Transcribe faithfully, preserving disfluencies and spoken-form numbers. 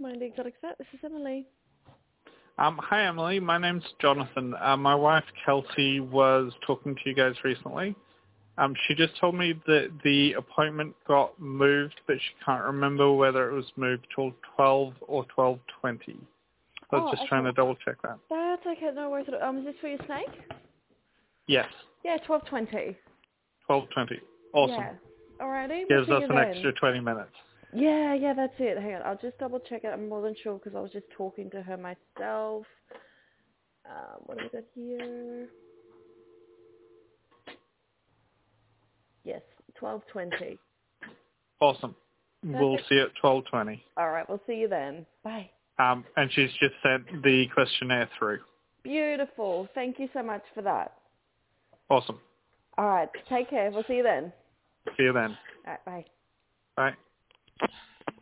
morning, the exotic vet. This is Emily. Um, hi, Emily. My name's Jonathan. Uh, my wife, Kelsey, was talking to you guys recently. Um, she just told me that the appointment got moved, but she can't remember whether it was moved till twelve or twelve twenty. So I was Oh, just okay. trying to double check that. That's okay. No worries. at all. Um, is this for your snake? Yes, Yeah, twelve twenty. twelve twenty. Awesome. Yeah. Alrighty. We'll Gives see us you an then. extra twenty minutes. Yeah, yeah, that's it. Hang on. I'll just double check it. I'm more than sure because I was just talking to her myself. Um, what have we got here? Yes, twelve twenty. Awesome. We'll Perfect. see you at twelve twenty. All right. We'll see you then. Bye. Um, and she's just sent the questionnaire through. Beautiful. Thank you so much for that. Awesome. All right. Take care. We'll see you then. See you then. All right. Bye. Bye.